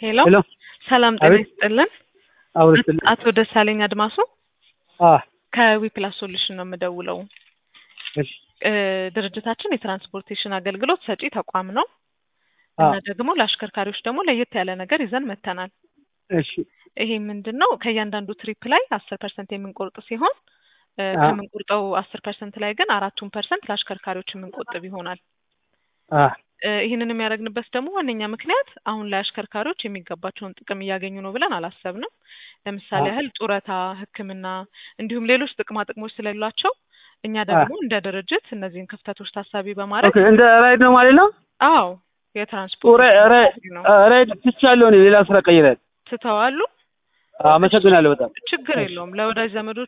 ሄሎ ሄሎ ሰላም ጤና ይስጥልን። አውርተል አቶ ደሳለኝ አድማሱ አ ከዊፕላስ ሶሉሽን ነው የምደውለው። እሺ ድርጅታችን የትራንስፖርቴሽን አገልግሎት ሰጪ ተቋም ነው አ እና ደግሞ ለአሽከርካሪዎች ደግሞ ለየት ያለ ነገር ይዘን መተናል። እሺ ይሄ ምንድነው? ከእያንዳንዱ ትሪፕ ላይ 10% የምንቆርጥ ሲሆን ከምንቆርጠው 10% ላይ ግን 4% ለአሽከርካሪዎች የምንቆጥብ ይሆናል። ይሄንን የሚያደርግንበት ደግሞ ዋነኛ ምክንያት አሁን ላይ አሽከርካሪዎች የሚገባቸውን ጥቅም እያገኙ ነው ብለን አላሰብንም። ለምሳሌ ያህል ጡረታ፣ ሕክምና እንዲሁም ሌሎች ጥቅማ ጥቅሞች ስለሌሏቸው እኛ ደግሞ እንደ ድርጅት እነዚህን ክፍተቶች ታሳቢ በማድረግ ኦኬ እንደ ራይድ ነው ማለት ነው። አዎ የትራንስፖርት ራይድ ትቻለሁ ነው ሌላ ስራ ቀይረን ትተዋሉ። አመሰግናለሁ በጣም ችግር የለውም። ለወዳጅ ዘመዶች